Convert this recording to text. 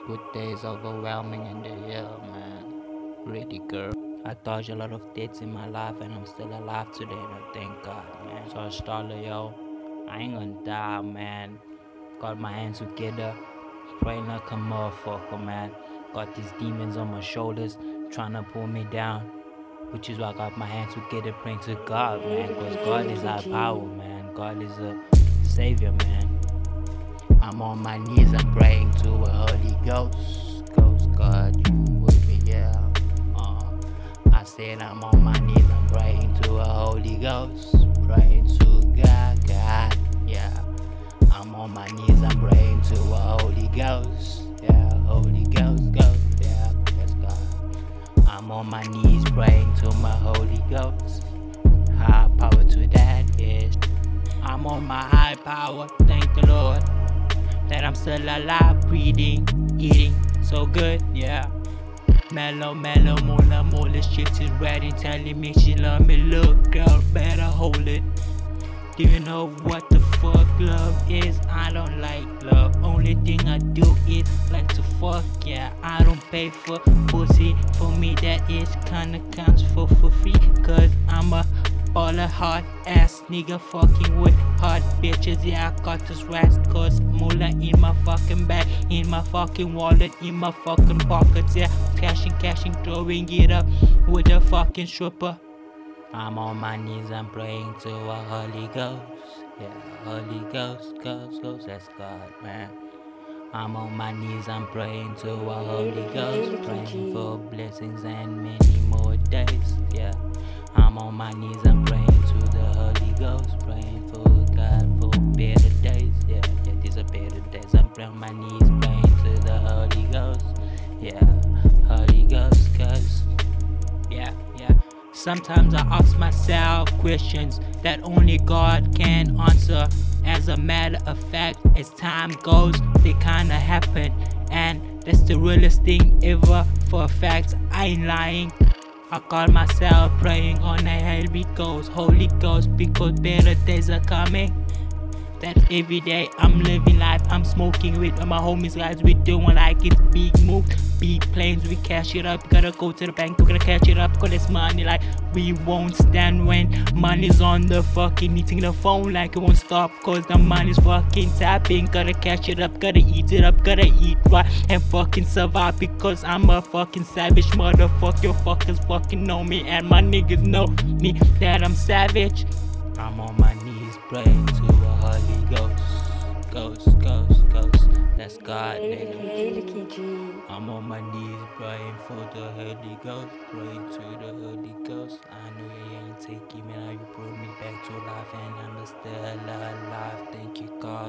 good days overwhelming in the year, man. Really, girl. I dodged a lot of dates in my life and I'm still alive today, and I thank God, man. So I started, yo. I ain't gonna die, man. Got my hands together, praying like a motherfucker, man. Got these demons on my shoulders trying to pull me down, which is why I got my hands together praying to God, man. Cause God is our power, man. God is a savior, man. I'm on my knees, I'm praying to a Holy Ghost. Ghost, God, you with me, yeah. I said I'm on my knees, I'm praying to a Holy Ghost. Praying to God, God, yeah. I'm on my knees, I'm praying to a Holy Ghost. Yeah, Holy Ghost, Ghost, yeah, that's God. I'm on my knees praying to my Holy Ghost. High power to that, yes. I'm on my high power, thank the Lord that I'm still alive, breathing, eating so good, yeah. Mellow, mola, shit is ready, telling me she love me. Look, girl, better hold it. Do you know what the fuck love is? I don't like love. Only thing I do is like to fuck, yeah. I don't pay for pussy. For me, that is kinda counts for free. Cause I'm a baller, hard ass nigga fucking with hard bitches. Yeah, I got this rats. Cause moolah in my fucking bag, in my fucking wallet, in my fucking pockets. Yeah, cashing, throwing it up with a fucking stripper. I'm on my knees, I'm praying to a Holy Ghost. Yeah, Holy Ghost, Ghost, that's God, man. I'm on my knees, I'm praying to a Holy Ghost. Praying for blessings and many more days. Yeah, I'm on my knees, I'm praying to the Holy Ghost. Praying for God for better days. Yeah, these are better days. I'm on my knees, praying to the Holy Ghost. Yeah, Holy Ghost, cause yeah. Sometimes I ask myself questions that only God can answer. As a matter of fact, as time goes, they kinda happen. And that's the realest thing ever. For a fact, I ain't lying. I call myself praying on a Holy Ghost, because better days are coming. That's every day I'm living life, I'm smoking with my homies, guys, we doing like it's big move, big planes, we cash it up, gotta go to the bank, we gotta cash it up, cause it's money like we won't stand when money's on the fucking eating the phone like it won't stop, cause the money's fucking tapping, gotta cash it up, gotta eat it up, gotta eat right and fucking survive, because I'm a fucking savage motherfucker, you fuckers fucking know me and my niggas know me that I'm savage. I'm on my knees praying to a Holy Ghost. Ghost. That's God, nigga. I'm on my knees praying for the Holy Ghost. Praying to the Holy Ghost. I know you ain't taking me now. You brought me back to life and I'm still alive. Thank you, God.